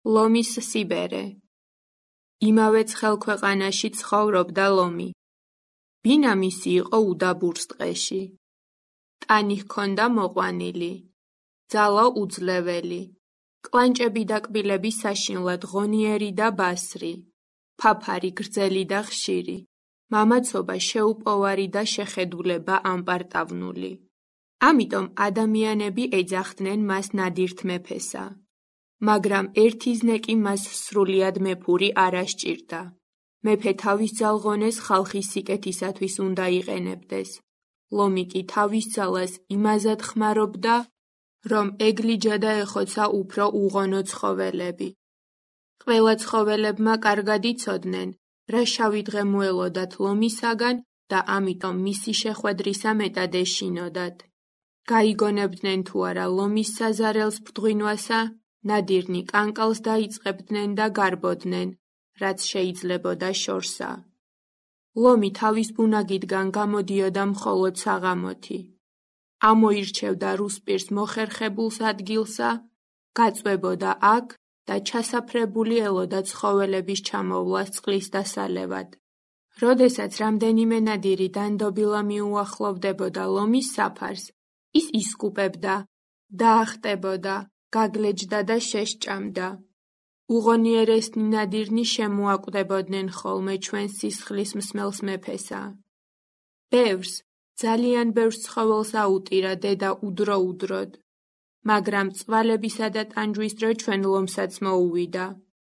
ლომის სიბერე. იმავე ცხელ-ქვეყანაში ცხოვრობდა ლომი. ბინა მისი იყო უდაბურს ტყეში. ტანი ჰქონდა მოყვანილი, ძალა უძლეველი, კლანჭები და კბილები საშინლად ღონიერი და ბასრი, ფაფარი გრძელი და ხშირი, მამაცობა შეუპოვარი და შეხედულება ამპარტავნული. ამიტომ ადამიანები ეძახდნენ მას ნადირთ მეფესა. მაგრამ ერთიზნე კი მას სრულიად მეფური არ ასჭირდა. მეფე თავის ძალღონეს ხალხის სიკეთისათვის უნდა იყენებდეს. ლომი კი თავის ძალას იმაზად ხმარობდა, რომ ეგლიჯა და ეხოცა უფრო უღონო ცხოველები. ყველა ცხოველებმა კარგად იცოდნენ, რა შავი დღე მოელოდათ ლომისაგან და ამიტომ მისი შეხვედრისა მეტად ეშინოდათ. გაიგონებდნენ თუ არა ლომის საზარელს ბრდღვინვასა, ნადირნი კანკალს დაიწყებდნენ და გარბოდნენ, რაც შეიძლებოდა შორსა. ლომი თავის ბუნაგიდან გამოდიოდა მხოლოდ საღამოთი. ამოირჩევდა რუსპირს მოხერხებულს ადგილსა, გაწვებოდა აქ და ჩასაფრებული ელოდა ცხოველების ჩამოვლას წყლის დასალევად. როდესაც რამდენიმე ნადირი დანდობილა მიუახლოვდებოდა ლომის საფარს, ის ისკუპებდა, დაახტებოდა, გაგლეჯდა და შესჭამდა. უღონიერესნი ნადირნი შემოაკვდებოდნენ ხოლმე ჩვენს სისხლის მსმელს მეფესა. ბევრს, ძალიან ბევრს ცხოველს აუტირა დედა udro-udrod, მაგრამ წვალებისა და ტანჯვის დრო ჩვენ ლომსაც მოუვიდა.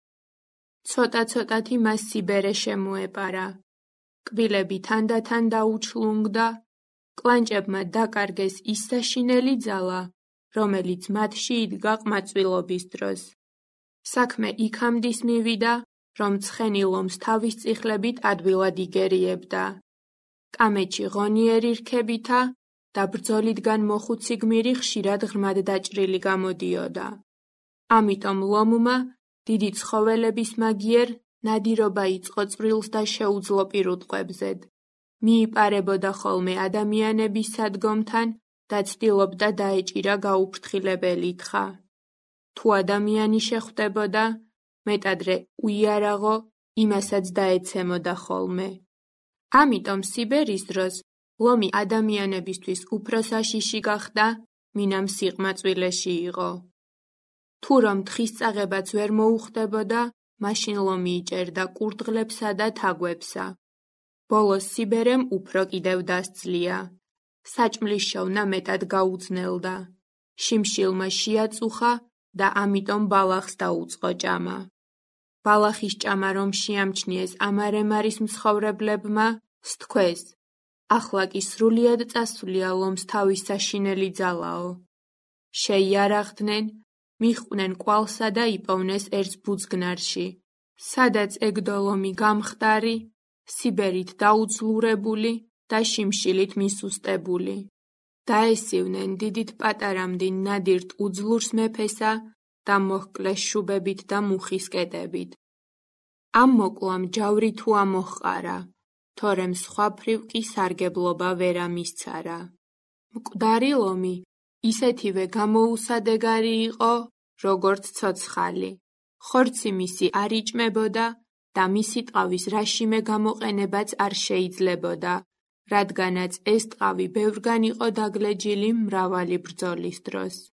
ცოტა-ცოტათი მას სიბერე შემოეპარა. კბილები თანდათან დაუჩლუნგდა, კლანჭებმა დაკარგეს ის საშინელი ძალა, რომელიც მათში იდგა ყმაწვილობის დროს. საქმე იქამდის მივიდა, რომ ცხენი ლომს თავის წიხლებით ადვილად იგერიებდა. კამეჩი ღონიერი რქებითა და ბრძოლიდან მოხუცი გმირი ხშირად ღრმად დაჭრილი გამოდიოდა. ამიტომ ლომმა დიდი ცხოველების მაგიერ ნადირობა იწყო წვრილს და შეუძლო პირუტყვებზედ. მიიპარებოდა ხოლმე ადამიანების სადგომთან და ცდილობდა დაეჭირა გაუფრთხილებელი თხა. თუ ადამიანი შეხვდებოდა, მეტადრე უიარაღო, იმასაც დაეცემოდა ხოლმე. ამიტომ სიბერის დროს ლომი ადამიანებისთვის უფრო საშიში გახდა, მინამ სიყმაწვილეში იყო. თუ რომ თხის წაღებაც ვერ მოუხდებოდა, მაშინ ლომი იჭერდა კურდღლებსა და თაგვებსა. ბოლოს სიბერემ უფრო კიდევ დასძლია. საჭმლის შოვნა მეტად გაუძნელდა. შიმშილმა შეაწუხა და ამიტომ ბალახს დაუწყო ჭამა. ბალახის ჭამა რომ შეამჩნიეს ამარემარის მცხოვრებლებმა, სთქვეს, ახლა კი სრულიად წასულია ლომს თავის საშინელი ძალაო. შეიარაღდნენ, მიჰყვნენ კვალსა და იპოვნეს ერთ ბუძგნარში, სადაც ეგდო ლომი გამხდარი, სიბერით დაუძლურებული და შიმშილით მისუსტებული. დაესივნენ დიდით პატარამდინ ნადირთ უძლურს მეფესა და მოჰკლეს შუბებით და მუხის კეტებით. ამ მოკლამ ჯავრი თუ ამოჰყარა, თორემ სხვაფრივ კი სარგებლობა ვერ ამისცარა. მკვდარი ლომი ისეთივე გამოუსადეგარი იყო, როგორც ცოცხალი. ხორცი მისი არ იჭმებოდა და მისი ტყავის რაშიმე გამოყენებაც არ შეიძლებოდა, რადგანაც ეს ტყავი ბევრგან იყო დაგლეჯილი მრავალი ბრძოლის დროს.